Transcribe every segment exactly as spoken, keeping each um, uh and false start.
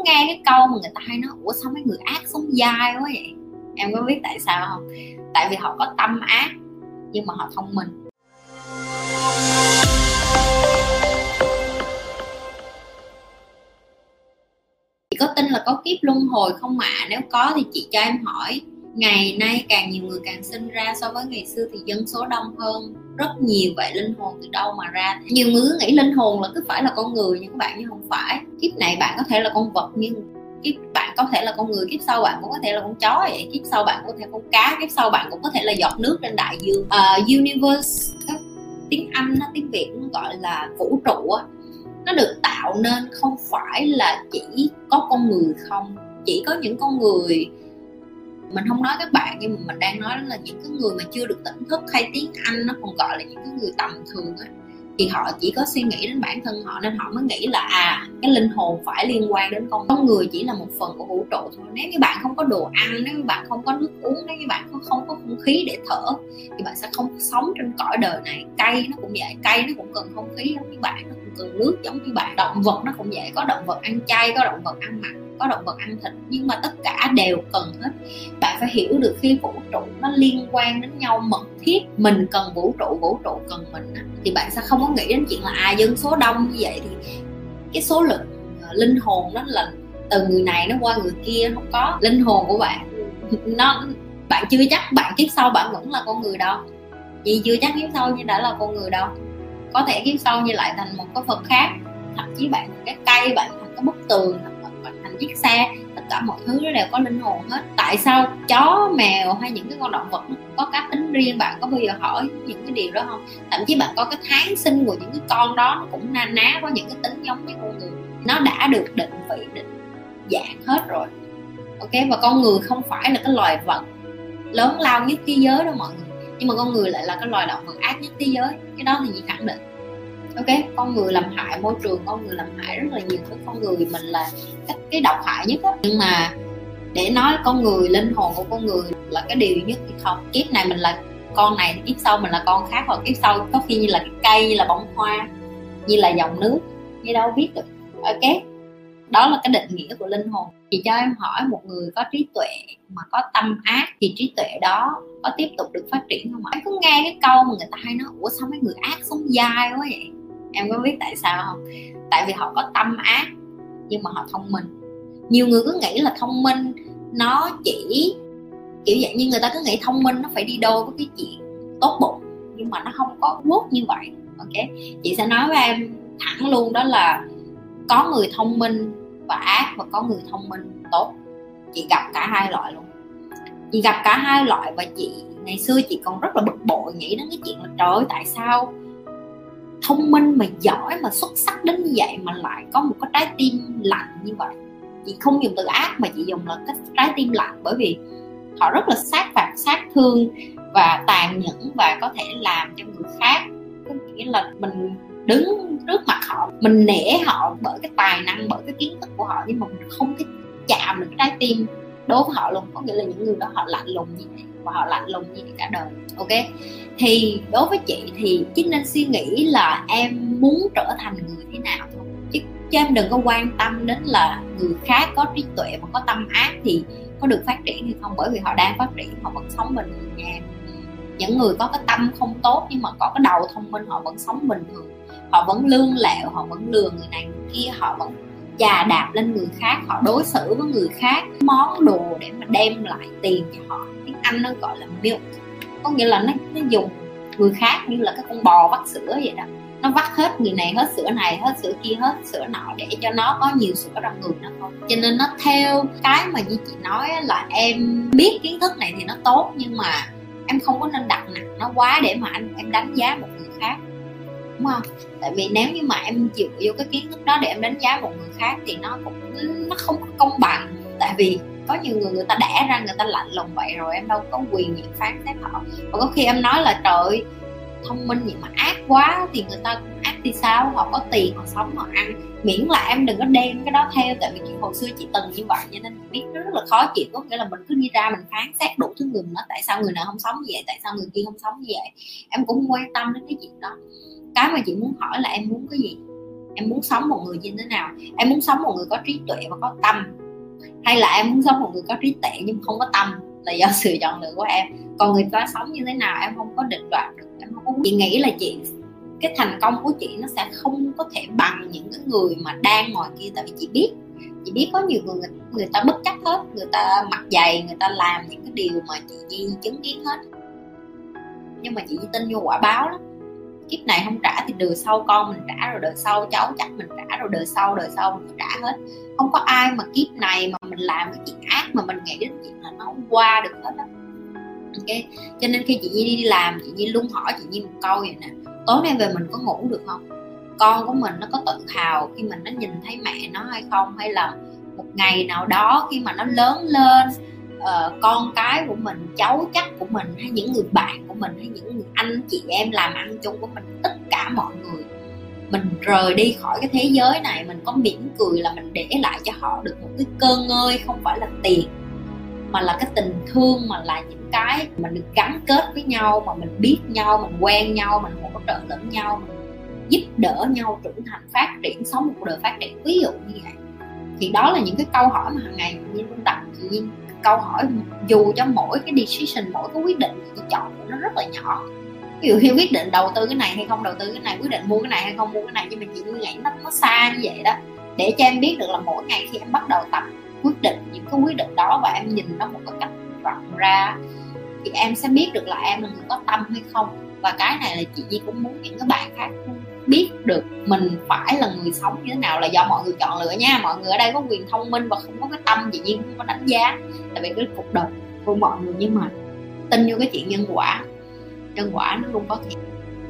nghe cái câu mà người ta hay nói ủa sao mấy người ác sống dai quá vậy? Em có biết tại sao không? Tại vì họ có tâm ác nhưng mà họ thông minh. Chị có tin là có kiếp luân hồi không ạ? À? Nếu có thì chị cho em hỏi. Ngày nay càng nhiều người càng sinh ra, so với ngày xưa thì dân số đông hơn rất nhiều, vậy linh hồn từ đâu mà ra? Nhiều người cứ nghĩ linh hồn là cứ phải là con người, nhưng các bạn, nhưng không phải. Kiếp này bạn có thể là con vật, nhưng kiếp bạn có thể là con người, kiếp sau bạn cũng có thể là con chó vậy, kiếp sau bạn cũng có thể con cá, kiếp sau bạn cũng có thể là giọt nước trên đại dương. uh, Universe, tiếng Anh, tiếng Việt nó gọi là vũ trụ, nó được tạo nên không phải là chỉ có con người không, chỉ có những con người, mình không nói các bạn, nhưng mà mình đang nói là những cái người mà chưa được tỉnh thức, hay tiếng Anh nó còn gọi là những cái người tầm thường á, thì họ chỉ có suy nghĩ đến bản thân họ, nên họ mới nghĩ là à cái linh hồn phải liên quan đến con con người, chỉ là một phần của vũ trụ thôi. Nếu như bạn không có đồ ăn, nếu như bạn không có nước uống, nếu như bạn không có không khí để thở thì bạn sẽ không sống trên cõi đời này. Cây nó cũng vậy, cây nó cũng cần không khí giống như bạn, nó cũng cần nước giống như bạn. Động vật nó cũng vậy, có động vật ăn chay, có động vật ăn mặn, có động vật ăn thịt, nhưng mà tất cả đều cần hết. Bạn phải hiểu được khi vũ trụ nó liên quan đến nhau mật thiết, mình cần vũ trụ, vũ trụ cần mình á, thì bạn sẽ không có nghĩ đến chuyện là à dân số đông như vậy thì cái số lượng uh, linh hồn nó là từ người này nó qua người kia. Không có. Linh hồn của bạn nó bạn chưa chắc bạn kiếp sau bạn vẫn là con người đâu, vì chưa chắc kiếp sau như đã là con người đâu. Có thể kiếp sau như lại thành một cái vật khác, thậm chí bạn thành cái cây, bạn thành cái bức tường, bạn thành chiếc xe, tất cả mọi thứ nó đều có linh hồn hết. Tại sao chó, mèo hay những cái con động vật nó có cá tính riêng? Bạn có bao giờ hỏi những cái điều đó không? Thậm chí bạn có cái tháng sinh của những cái con đó nó cũng na ná có những cái tính giống như con người, nó đã được định vị, định dạng hết rồi. Ok, và con người không phải là cái loài vật lớn lao nhất thế giới đâu mọi người, nhưng mà con người lại là cái loài động vật ác nhất thế giới. Cái đó thì chị khẳng định. Ok, con người làm hại môi trường, con người làm hại rất là nhiều thứ, con người mình là cái, cái độc hại nhất á. Nhưng mà để nói con người, linh hồn của con người là cái điều nhất thì không. Kiếp này mình là con này thì kiếp sau mình là con khác, hoặc kiếp sau có khi như là cái cây, như là bông hoa, như là dòng nước, như đâu biết được. Ok, đó là cái định nghĩa của linh hồn. Chị cho em hỏi, một người có trí tuệ mà có tâm ác thì trí tuệ đó có tiếp tục được phát triển không ạ? Em cứ nghe cái câu mà người ta hay nói ủa sao mấy người ác sống dai quá vậy? Em có biết tại sao không? Tại vì họ có tâm ác nhưng mà họ thông minh. Nhiều người cứ nghĩ là thông minh nó chỉ kiểu vậy, như người ta cứ nghĩ thông minh nó phải đi đôi với cái chuyện tốt bụng, nhưng mà nó không có work như vậy. Ok, chị sẽ nói với em thẳng luôn, đó là có người thông minh và ác và có người thông minh tốt. Chị gặp cả hai loại luôn. Chị gặp cả hai loại và chị ngày xưa chị còn rất là bực bội, nghĩ đến cái chuyện là trời ơi tại sao thông minh mà giỏi mà xuất sắc đến như vậy mà lại có một cái trái tim lạnh như vậy. Chị không dùng từ ác mà chị dùng là cái trái tim lạnh, bởi vì họ rất là sát phạt, sát thương và tàn nhẫn, và có thể làm cho người khác, có nghĩa là mình đứng trước mặt họ, mình nể họ bởi cái tài năng, bởi cái kiến thức của họ, nhưng mà mình không thể chạm được cái trái tim đối với họ luôn. Có nghĩa là những người đó họ lạnh lùng như vậy, và họ lạnh lùng như vậy cả đời. Ok, thì đối với chị thì chỉ nên suy nghĩ là em muốn trở thành người thế nào thôi, chứ, chứ em đừng có quan tâm đến là người khác có trí tuệ mà có tâm ác thì có được phát triển hay không, bởi vì họ đang phát triển, họ vẫn sống bình thường nha. Những người có cái tâm không tốt nhưng mà có cái đầu thông minh, họ vẫn sống bình thường, họ vẫn lương lẹo, họ vẫn lừa người này người kia, họ vẫn chà đạp lên người khác, họ đối xử với người khác món đồ để mà đem lại tiền cho họ. Tiếng Anh nó gọi là milk, có nghĩa là nó, nó dùng người khác như là cái con bò vắt sữa vậy đó. Nó vắt hết người này hết sữa này, hết sữa kia, hết sữa nọ để cho nó có nhiều sữa trong người nó thôi. Cho nên nó theo cái mà như chị nói là em biết kiến thức này thì nó tốt, nhưng mà em không có nên đặt nặng nó quá để mà anh em đánh giá một người khác, đúng không? Tại vì nếu như mà em dựa vô cái kiến thức đó để em đánh giá một người khác thì nó cũng nó không có công bằng. Tại vì có nhiều người người ta đẻ ra người ta lạnh lùng vậy rồi, em đâu có quyền gì phán xét họ. Và có khi em nói là trời ơi, thông minh vậy mà ác quá thì người ta cũng ác thì sao? Họ có tiền, họ sống, họ ăn. Miễn là em đừng có đem cái đó theo. Tại vì chị hồi xưa chị từng như vậy, cho nên chị biết nó rất là khó chịu. Có nghĩa là mình cứ đi ra mình phán xét đủ thứ người, mình nói tại sao người nào không sống như vậy, tại sao người kia không sống như vậy. Em cũng không quan tâm đến cái chuyện đó. Cái mà chị muốn hỏi là em muốn cái gì? Em muốn sống một người như thế nào? Em muốn sống một người có trí tuệ và có tâm, hay là em muốn sống một người có trí tuệ nhưng không có tâm? Là do sự chọn lựa của em. Còn người ta sống như thế nào em không có định đoạt được. Em không có... Chị nghĩ là chị cái thành công của chị nó sẽ không có thể bằng những cái người mà đang ngoài kia. Tại vì chị biết chị biết có nhiều người người ta bất chấp hết, người ta mặc dày, người ta làm những cái điều mà chị Nhi chứng kiến hết. Nhưng mà chị tin vô quả báo lắm. Kiếp này không trả thì đời sau con mình trả, rồi đời sau cháu chắc mình trả, rồi đời sau đời sau mình trả hết. Không có ai mà kiếp này mà mình làm cái chuyện ác mà mình nghĩ đến chuyện là nó không qua được hết á. Ok, cho nên khi chị Nhi đi làm, chị Nhi luôn hỏi chị Nhi một câu vậy nè: tối nay về mình có ngủ được không? Con của mình nó có tự hào khi mình nó nhìn thấy mẹ nó hay không? Hay là một ngày nào đó khi mà nó lớn lên, uh, con cái của mình, cháu chắc của mình, hay những người bạn của mình, hay những người anh chị em làm ăn chung của mình, tất cả mọi người, mình rời đi khỏi cái thế giới này, mình có mỉm cười là mình để lại cho họ được một cái cơ ngơi, không phải là tiền mà là cái tình thương, mà là những cái mình được gắn kết với nhau, mà mình biết nhau, mình quen nhau, mình hỗ trợ lẫn nhau, mình giúp đỡ nhau trưởng thành, phát triển, sống một cuộc đời phát triển, ví dụ như vậy. Thì đó là những cái câu hỏi mà hàng ngày chị luôn đặt chị Nhiên. Câu hỏi dù cho mỗi cái decision, mỗi cái quyết định chị chọn nó rất là nhỏ. Ví dụ khi quyết định đầu tư cái này hay không đầu tư cái này, quyết định mua cái này hay không mua cái này, nhưng mà chị nghĩ nó, nó xa như vậy đó, để cho em biết được là mỗi ngày khi em bắt đầu tập quyết định những cái quyết định đó và em nhìn nó một cái cách rộng ra, thì em sẽ biết được là em là người có tâm hay không. Và cái này là chị Nhi cũng muốn những cái bạn khác biết được mình phải là người sống như thế nào, là do mọi người chọn lựa nha. Mọi người ở đây có quyền thông minh và không có cái tâm, chị Nhi không có đánh giá, tại vì cái cuộc đời của mọi người, nhưng mà tin vô cái chuyện nhân quả. Nhân quả nó luôn có thiệt.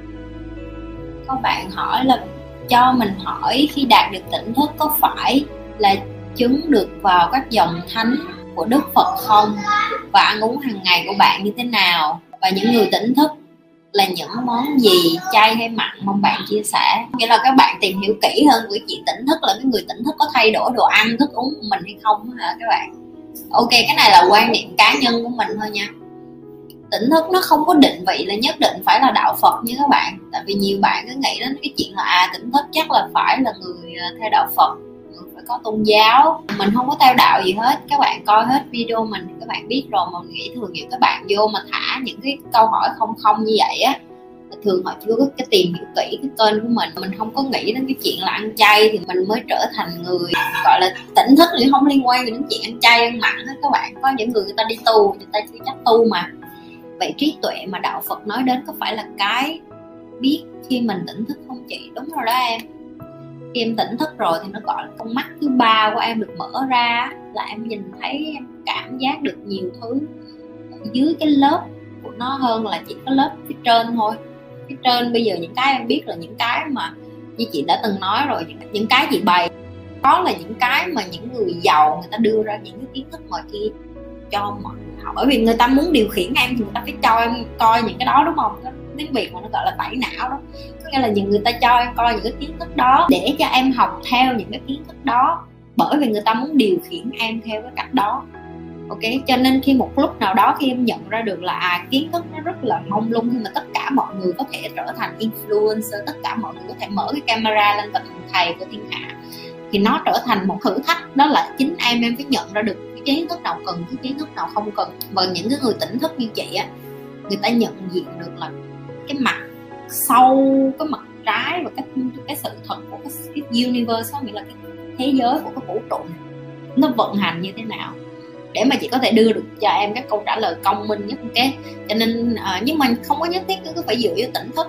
Có bạn hỏi là cho mình hỏi khi đạt được tỉnh thức có phải là chứng được vào các dòng thánh của Đức Phật không, và ăn uống hàng ngày của bạn như thế nào, và những người tỉnh thức là những món gì, chay hay mặn, mong bạn chia sẻ. Nghĩa là các bạn tìm hiểu kỹ hơn với chuyện tỉnh thức, là cái người tỉnh thức có thay đổi đồ ăn thức uống của mình hay không hả các bạn. Ok, cái này là quan niệm cá nhân của mình thôi nha. Tỉnh thức nó không có định vị là nhất định phải là đạo Phật như các bạn. Tại vì nhiều bạn cứ nghĩ đến cái chuyện là à, tỉnh thức chắc là phải là người theo đạo Phật, người phải có tôn giáo. Mình không có theo đạo gì hết. Các bạn coi hết video mình thì các bạn biết rồi. Mà mình nghĩ thường những các bạn vô mà thả những cái câu hỏi không không như vậy á, thường họ chưa có cái tìm hiểu kỹ cái kênh của mình. Mình không có nghĩ đến cái chuyện là ăn chay thì mình mới trở thành người gọi là tỉnh thức, thì không liên quan đến chuyện ăn chay ăn mặn hết các bạn. Có những người người ta đi tu, người ta chưa chắc tu mà. Vậy trí tuệ mà đạo Phật nói đến có phải là cái biết khi mình tỉnh thức không chị? Đúng rồi đó em. Khi em tỉnh thức rồi thì nó gọi là con mắt thứ ba của em được mở ra, là em nhìn thấy, em cảm giác được nhiều thứ ở dưới cái lớp của nó hơn là chỉ có lớp phía trên thôi. Phía trên bây giờ những cái em biết là những cái mà như chị đã từng nói rồi, những cái chị bày đó là những cái mà những người giàu người ta đưa ra những cái kiến thức ngoài kia cho mọi người học. Bởi vì người ta muốn điều khiển em thì người ta phải cho em coi những cái đó, đúng không? Cái tiếng Việt mà nó gọi là tẩy não đó. Có nghĩa là những người ta cho em coi những cái kiến thức đó để cho em học theo những cái kiến thức đó, bởi vì người ta muốn điều khiển em theo cái cách đó. Ok, cho nên khi một lúc nào đó khi em nhận ra được là à, kiến thức nó rất là mông lung, nhưng mà tất cả mọi người có thể trở thành influencer, tất cả mọi người có thể mở cái camera lên và thành thầy của thiên hạ, thì nó trở thành một thử thách. Đó là chính em em phải nhận ra được cái kiến thức nào cần, cái kiến thức nào không cần. Và những cái người tỉnh thức như chị á, người ta nhận diện được là cái mặt sâu, cái mặt trái và cái, cái sự thật của cái, cái universe đó, nghĩa là cái thế giới của cái vũ trụ này nó vận hành như thế nào, để mà chị có thể đưa được cho em các câu trả lời công minh nhất. Ok, cho nên uh, nhưng mà không có nhất thiết cứ phải dựa vào tỉnh thức.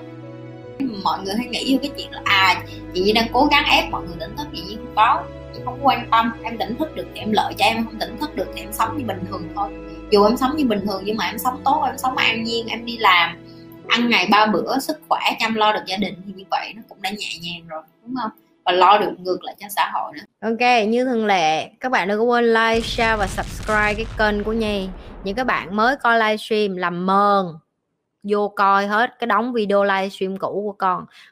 Mọi người hay nghĩ vô cái chuyện là à, chị Nhi đang cố gắng ép mọi người tỉnh thức, chị Nhi không có, chị không quan tâm. Em tỉnh thức được thì em lợi cho em, không tỉnh thức được thì em sống như bình thường thôi. Dù em sống như bình thường nhưng mà em sống tốt, em sống an nhiên, em đi làm ăn ngày ba bữa, sức khỏe, chăm lo được gia đình, thì như vậy nó cũng đã nhẹ nhàng rồi, đúng không? Và lo được ngược lại cho xã hội nữa. Ok, như thường lệ, các bạn đừng có quên like, share và subscribe cái kênh của Nhi. Những các bạn mới coi livestream làm mờn vô coi hết cái đống video livestream cũ của con.